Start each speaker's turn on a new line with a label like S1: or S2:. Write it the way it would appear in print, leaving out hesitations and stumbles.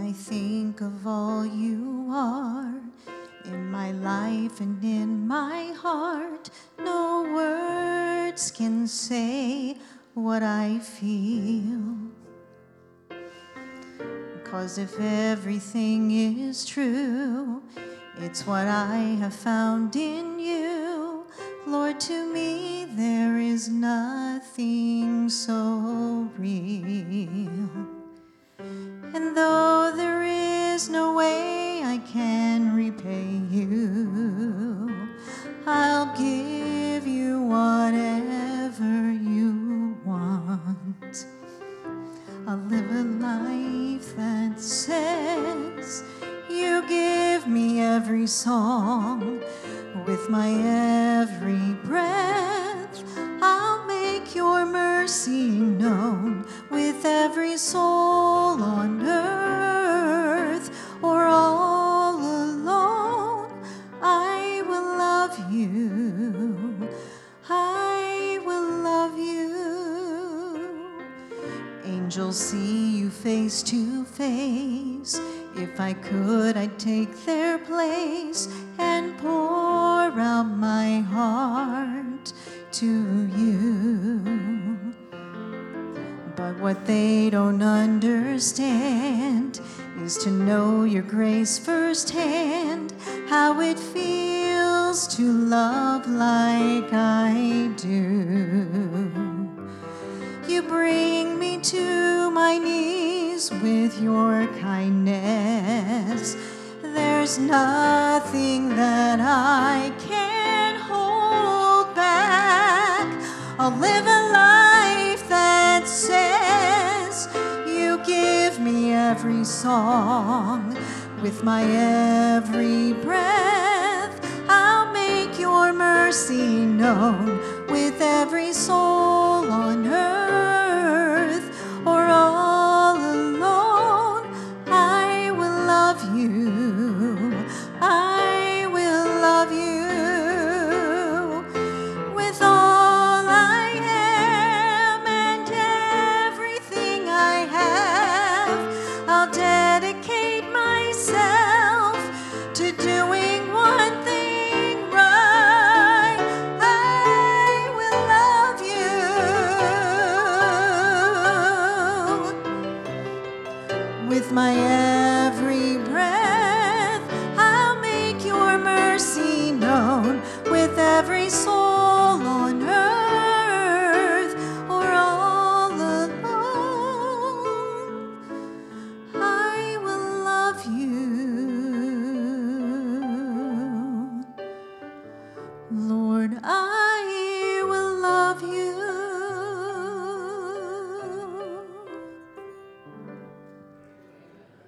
S1: I think of all you are in my life and in my heart, no words can say what I feel. 'Cause if everything is true, it's what I have found in you. Lord, to me there is nothing so real. And though there is no way I can repay you, I'll give you whatever you want. I'll live a life that says you give me every song. With my every breath, I'll make your mercy known. With every soul on earth or all alone, I will love you. I will love you. Angels see you face to face. If I could, I'd take their place and pour out my heart to you. But what they don't understand is to know your grace firsthand, how it feels to love like I do. You bring me to my knees with your kindness. There's nothing that I can hold back. I'll live a life that says you give me every song. With my every breath, I'll make your mercy known. With every soul on earth